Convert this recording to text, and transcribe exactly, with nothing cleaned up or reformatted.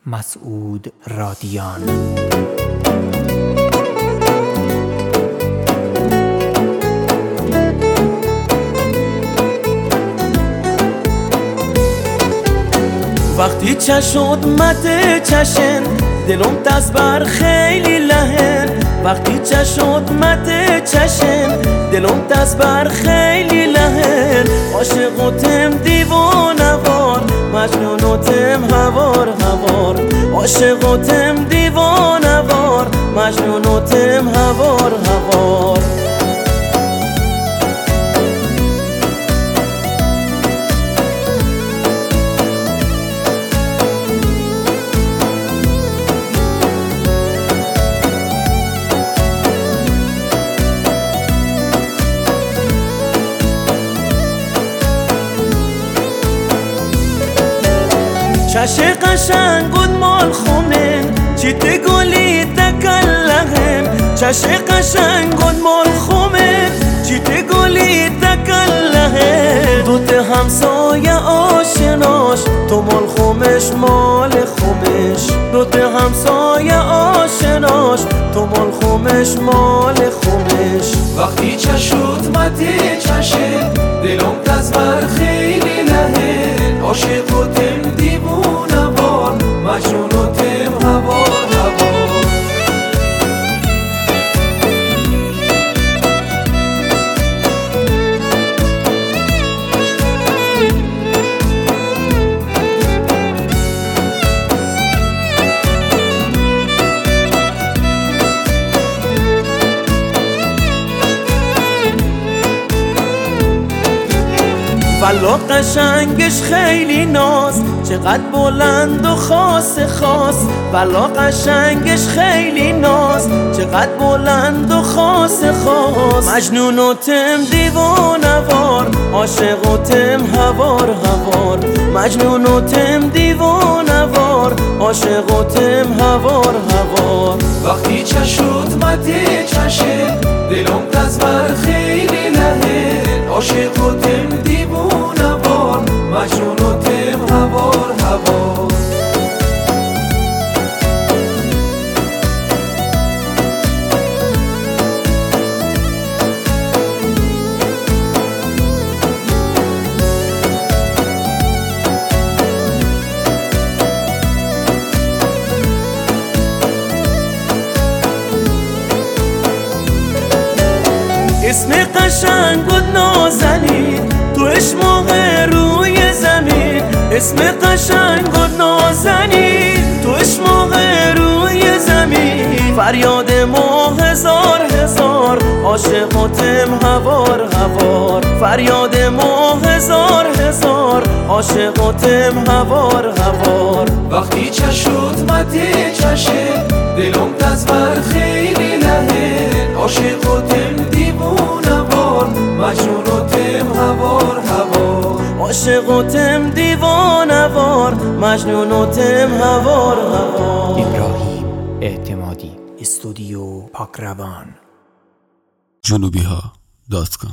مسعود رادیان. وقتی چشود مته چشن دلم دست بر خیلی لحن. وقتی چشود مته چشن دلم دست بر خیلی لحن. عاشقتم دیوانه‌وار مجنونتم هوار هوار. عاشقتم دیوانه‌وار مجنونتم هوار هوار. چش قشنگود مال خونه چی تگولی تکلهم. چش قشنگود مال خونه چی تگولی تکلهم. دوت همسایه آشناش تو مال خمش مال خمش. دوت همسایه آشناش تو مال خمش مال خمش. وقتی چشود مته چشه دلم دست بر خیلی لحن. عاشقتم دیوانه‌وار مجنونتم هوار هوار. والا قشنگش خیلی ناز چقدر بلند و خاص خاص. والا قشنگش خیلی ناز چقدر بلند و خاص خاص. مجنونتم دیوانه‌وار عاشقتم هوار هوار. مجنونتم دیوانه‌وار عاشقتم هوار هوار. وقتی چشود مته چشه دلم دست بر خیلی لحن. عاشقتم دیوانه‌وار مجنونتم هوار هوار. اسم قشنگود نازنین تو عشق روی زمین. اسم قشنگود نازنین تو عشق روی زمین. فریاد ما هزار هزار عاشقتم هوار هوار. فریاد ما هزار هزار عاشقتم هوار هوار. وقتی چشود مته چشه دلم دست بر خیلی لحن. عاشقتم دیوانه‌وار مجنونتم هوار هوار. عاشقتم دیوانه‌وار مجنونتم هوار هوار. ابراهیم اعتمادی، استودیو پاکروان. جنوبی ها دات کام